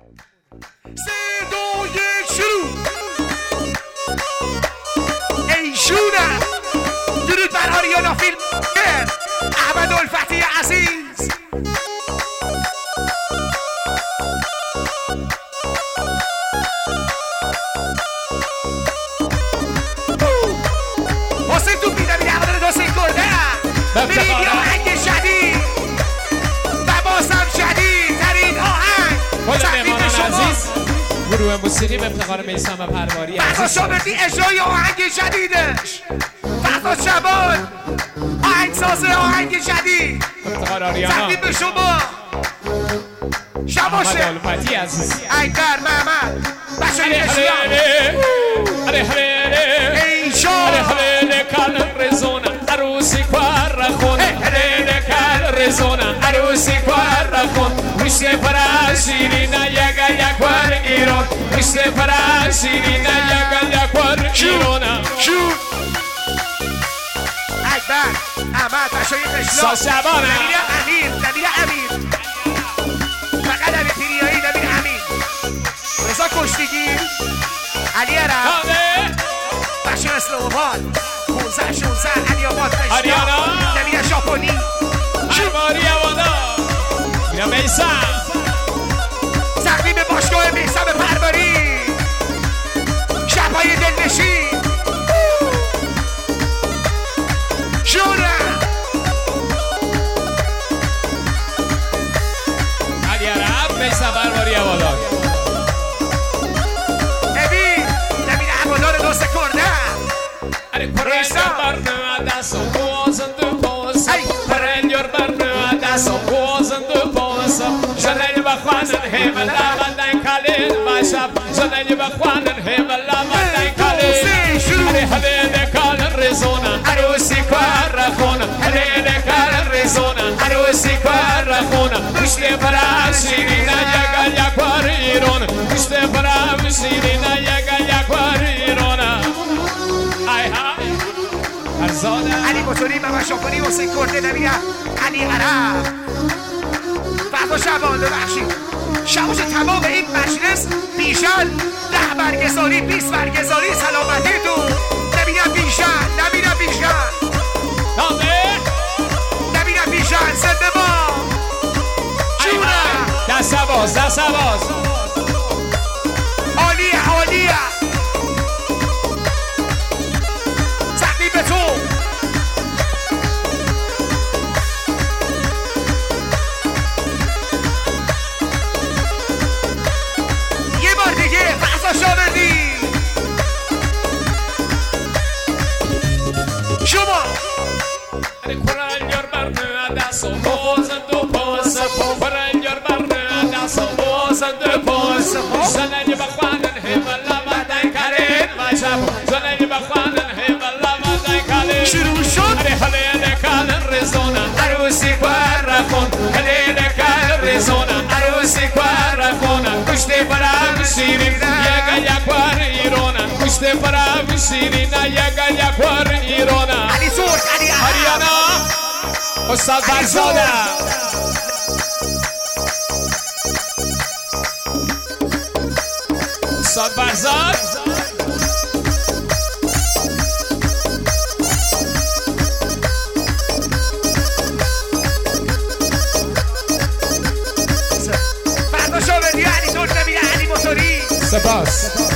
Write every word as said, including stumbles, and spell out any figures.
سه دو یک شروع. ای شونه درود بر آریانا فیلم احمد الفتی عزیز. حسین تو بیده بیده احمد حسین کرده برید یا آهنگ جدید و بازم جدید ترین آهنگ کل مهمانان عزیز گروه موسیقی به افتخار میثم پرواری فردا شامردی اجرای آهنگ جدیدش. فردا شبان آهنگساز آهنگ جدید افتخار آریانا تقدیم به شما شباشه احمد الفتی عزیز. ایدر محمد بچه این اشیان اره هره ایشان اره هره کال رزونا عروسی کار خون هره کال رزونا عروسی کار خون میشه پر شیرینا یگا یکوار ایران میشه پر شیرینا یگا یکوار ایرانا شو اکبر احمد بچه این اشیان ساشبانه نبیل امیر نبیل امیر فقط امیر پیریایی نبیل امیر رضا کشتیگی علی عرب بخشی مثل اوبال پونزه شونزه علی آباد آریانا نبیل ژاپنی ارباری هوادا میرم میثم تقدیم باشگاه میثم پرواری شبهای دلنشین جونه علی عرب میثم پرواری هوادا ببین نبیل هوادار دوست کرده اره پرنگر برنو دست و بازن دو باز پرنگر برنو دست و بازن دو باز جنگی بخوانن همه لامدن کالین باشم جنگی بخوانن همه لامدن کالین اره هله کال رزونا عروسی کار خون هله کال رزونا عروسی کار خون کشته برام شیرینا یگا یکوار ایران کشته برام شیرینا یگا یکوار ایرانا ای های ارزاده علی بطوری مما شاپنی حسین کرده نبیل علی عرب فردا شبان ببخشید شباش تمام این مجلس بیشن ده برگزاری بیست برگزاری سلامتی تو نبیل بیشن نبیل بیشن نبیل بیشن زنده با جونه دست باز دست باز عالیه عالیه تقدیم به تو یه بار دیگه فردا شامردی شما اره پرنگر برنو دست و بازن دو باز پرنگر برنو دست و بازن دو باز زنگی بخوانن همه لامدن کالین باشم زنگی بخوانن همه لامدن کالین شروع شد اره هله کال رزونا عروسی کار خون هله کال رزونا عروسی کار خون کشته برام شیرینا یگا یکوار ایرانا کشته برام شیرینا یگا یکوار ایرانا علی سرخ علی آریانا استاد فرزاده استاد فرزاد فردا شامردی علی سرخ نبیل علی بطوری سپاس